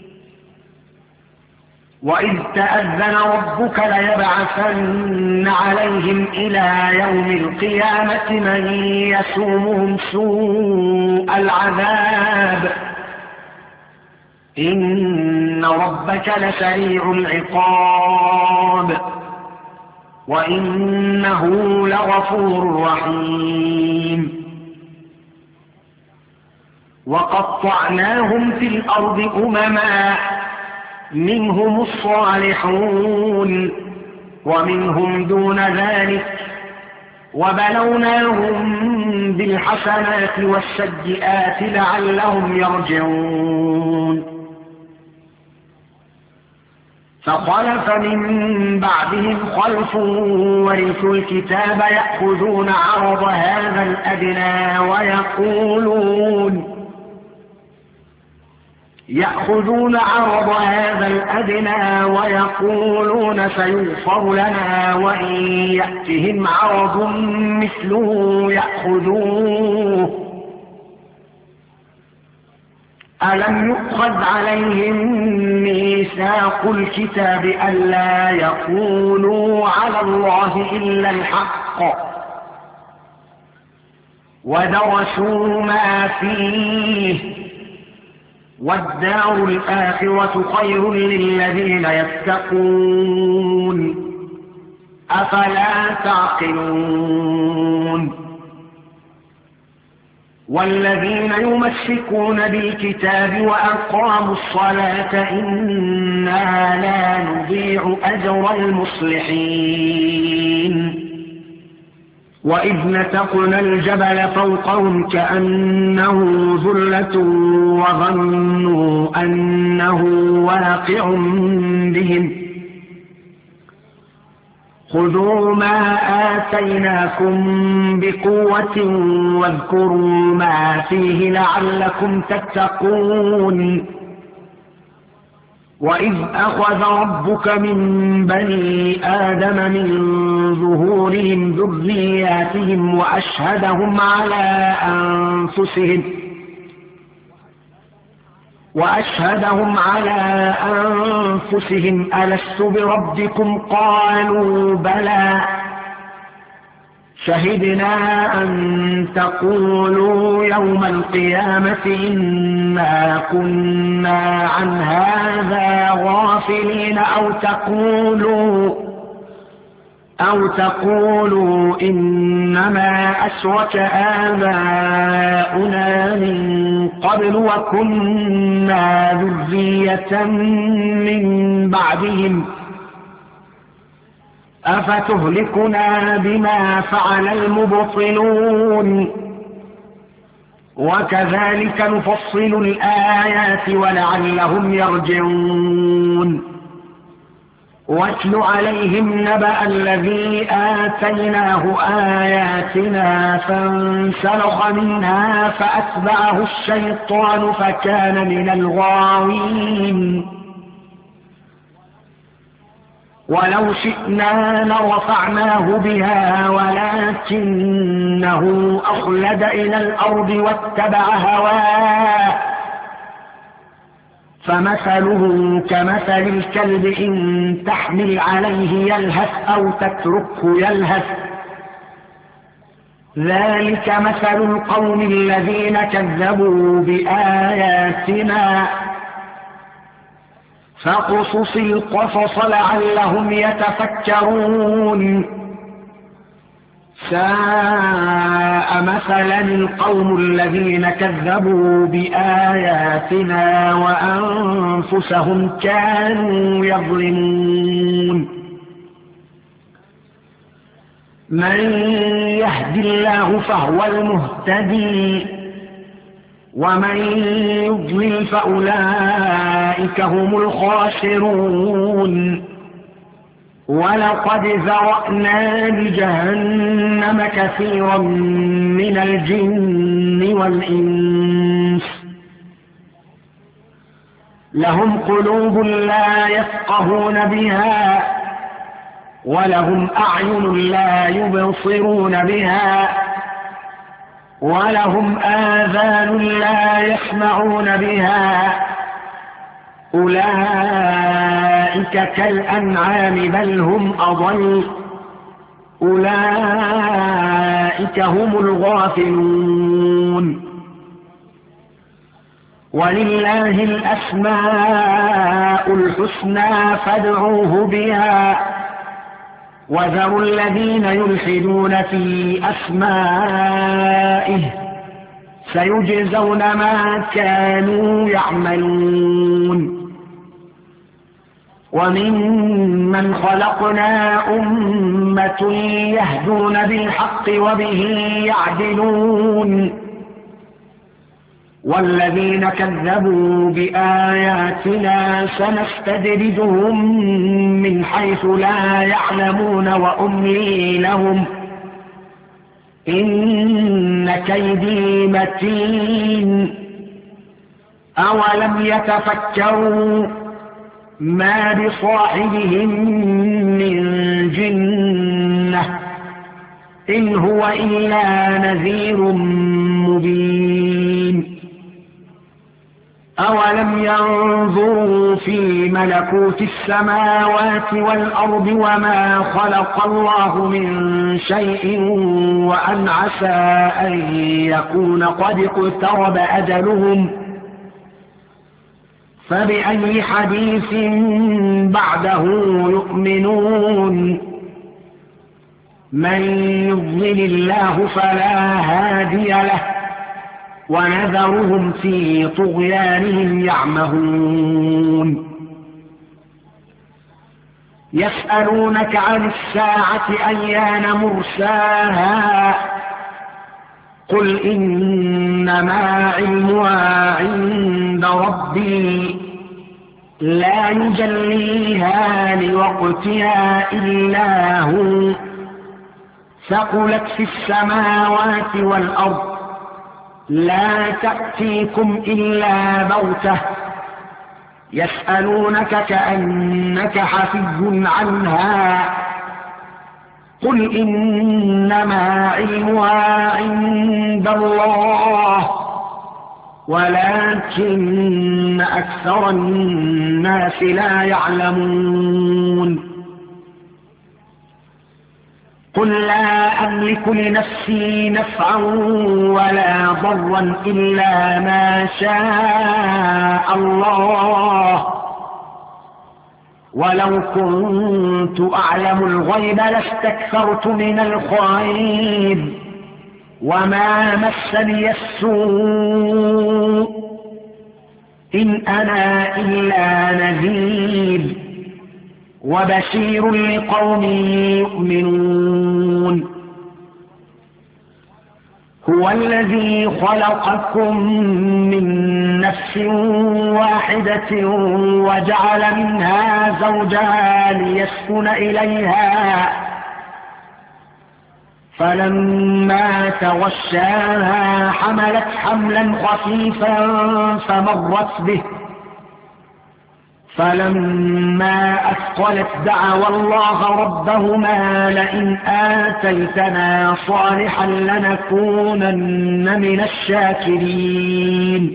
وإذ تأذن ربك ليبعثن عليهم إلى يوم القيامة من يسومهم سوء العذاب إن ربك لسريع العقاب وإنه لغفور رحيم. وقطعناهم في الأرض أمما منهم الصالحون ومنهم دون ذلك وبلوناهم بالحسنات والسيئات لعلهم يرجعون فخلف من بعدهم خلف ورثوا الكتاب يأخذون عرض هذا الأدنى ويقولون يأخذون عرض هذا الأدنى ويقولون سيغفر لنا وإن يأتهم عرض مثله يأخذوه ألم يؤخذ عليهم ميثاق الكتاب ألا يقولوا على الله إلا الحق ودرسوا ما فيه والدار الآخرة خير للذين يتقون أفلا تعقلون والذين يمسكون بالكتاب وأقاموا الصلاة إنا لا نضيع أجر المصلحين وإذ نتقنا الجبل فوقهم كأنه ذلة وظنوا أنه واقع بهم خذوا ما آتيناكم بقوة واذكروا ما فيه لعلكم تتقون وإذ أخذ ربك من بني آدم من ظهورهم ذرياتهم وأشهدهم على أنفسهم وأشهدهم على أنفسهم ألست بربكم قالوا بلى شهدنا أن تقولوا يوم القيامة إنا كنا عن هذا غافلين أو تقولوا أو تقولوا إنما أشرك آباؤنا من قبل وكنا ذرية من بعدهم أفتهلكنا بما فعل المبطلون وكذلك نفصل الآيات ولعلهم يرجعون واتل عليهم نبأ الذي آتيناه آياتنا فانسلخ منها فأتبعه الشيطان فكان من الغاوين ولو شئنا لرفعناه بها ولكنه أخلد إلى الأرض واتبع هواه فمثله كمثل الكلب إن تحمل عليه يلهث أو تتركه يلهث ذلك مثل القوم الذين كذبوا بآياتنا فاقصص القصص لعلهم يتفكرون ساء مثلا القوم الذين كذبوا بآياتنا وأنفسهم كانوا يظلمون من يهد الله فهو المهتدي ومن يضلل فأولئك هم الخاسرون ولقد ذرأنا لجهنم كثيرا من الجن والإنس لهم قلوب لا يفقهون بها ولهم أعين لا يبصرون بها ولهم آذان لا يسمعون بها أولئك كالأنعام بل هم أضل أولئك هم الغافلون ولله الأسماء الحسنى فادعوه بها وذروا الذين يلحدون في أسمائه سيجزون ما كانوا يعملون وممن خلقنا أمة يهدون بالحق وبه يعدلون والذين كذبوا بآياتنا سنستدرجهم من حيث لا يعلمون وأملي لهم إن كيدي متين أولم يتفكروا ما بصاحبهم من جنة إن هو إلا نذير مبين أولم ينظروا في ملكوت السماوات والأرض وما خلق الله من شيء وأن عسى أن يكون قد اقترب أجلهم فبأي حديث بعده يؤمنون من يضلل الله فلا هادي له ونذرهم في طغيانهم يعمهون يسألونك عن الساعة أيان مرساها قل إنما علمها عند ربي لا يجليها لوقتها إلا هو ثقلت في السماوات والأرض لا تأتيكم إلا بغتة يسألونك كأنك حفي عنها قل إنما علمها عند الله ولكن أكثر الناس لا يعلمون قل لا أملك لنفسي نفعا ولا ضرا إلا ما شاء الله ولو كنت أعلم الغيب لاستكثرت من الخير وما مسني السوء إن أنا إلا نذير وبشير لقوم يؤمنون هو الذي خلقكم من نفس واحدة وجعل منها زوجها ليسكن إليها فلما تغشاها حملت حملا خفيفا فمرت به فلما أثقلت دعوا الله ربهما لئن آتيتنا صالحا لنكونن من الشاكرين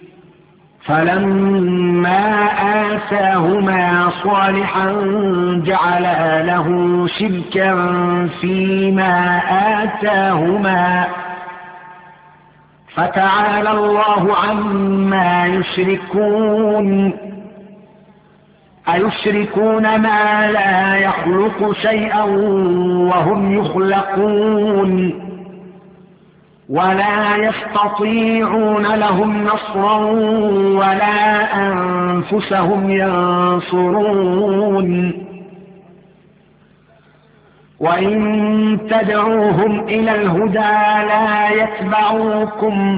فلما آتاهما صالحا جعلا له شركا فيما آتاهما فتعالى الله عما يشركون أيشركون ما لا يخلق شيئا وهم يخلقون ولا يستطيعون لهم نصرا ولا أنفسهم ينصرون وإن تدعوهم إلى الهدى لا يتبعوكم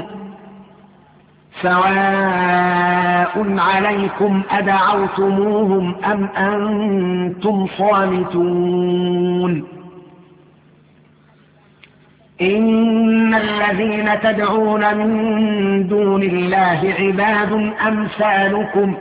سواء عليكم أدعوتموهم أم أنتم صامتون إن الذين تدعون من دون الله عباد أمثالكم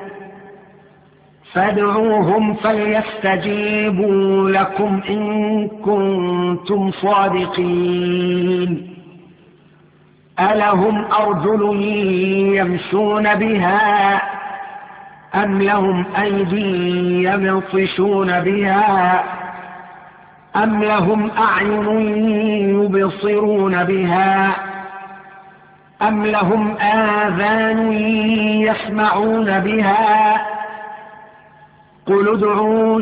فادعوهم فليستجيبوا لكم إن كنتم صادقين ألهم أرجل يمشون بها أم لهم أيدي يبطشون بها أم لهم أعين يبصرون بها أم لهم آذان يسمعون بها قل ادعوا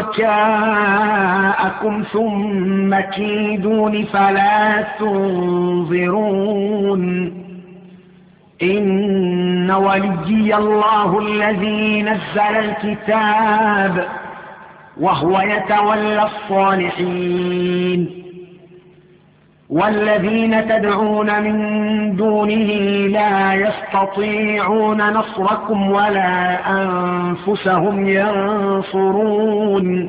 شركاءكم ثم كيدون فلا تنظرون إن وليي الله الذي نزل الكتاب وهو يتولى الصالحين والذين تدعون من دونه لا يستطيعون نصركم ولا أنفسهم ينصرون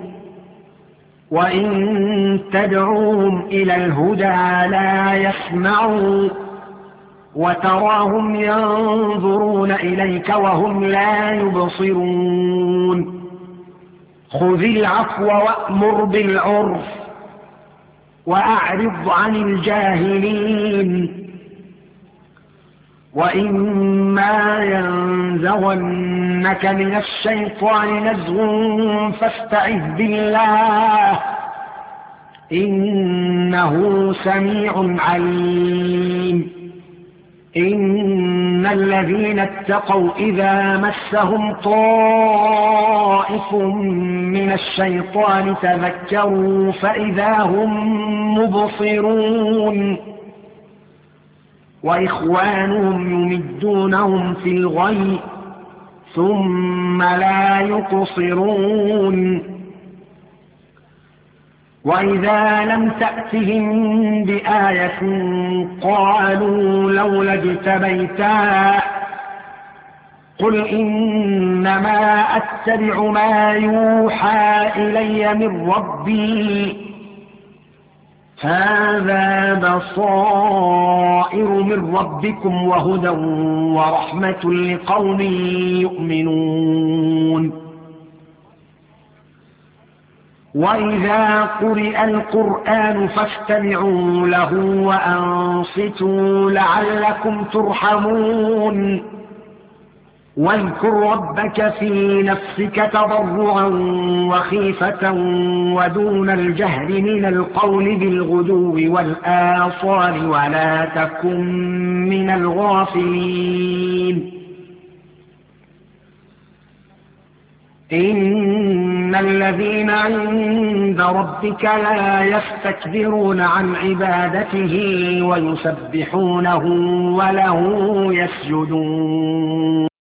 وإن تدعوهم إلى الهدى لا يسمعون وتراهم ينظرون إليك وهم لا يبصرون خذ العفو وأمر بالعرف وأعرض عن الجاهلين وإما ينزغنك من الشيطان نزغ فاستعذ بالله إنه سميع عليم إن الذين اتقوا إذا مسهم طائف من الشيطان تذكروا فإذا هم مبصرون وإخوانهم يمدونهم في الغي ثم لا يقصرون وإذا لم تأتهم بآية قالوا لولا اجتبيتها قل إنما أتبع ما يوحى إلي من ربي هذا بصائر من ربكم وهدى ورحمة لقوم يؤمنون وإذا قرئ القرآن فاستمعوا له وأنصتوا لعلكم ترحمون واذكر ربك في نفسك تضرعا وخيفة ودون الجهر من القول بالغدو والآصال ولا تكن من الغافلين إن الذين عند ربك لا يستكبرون عن عبادته ويسبحونه وله يسجدون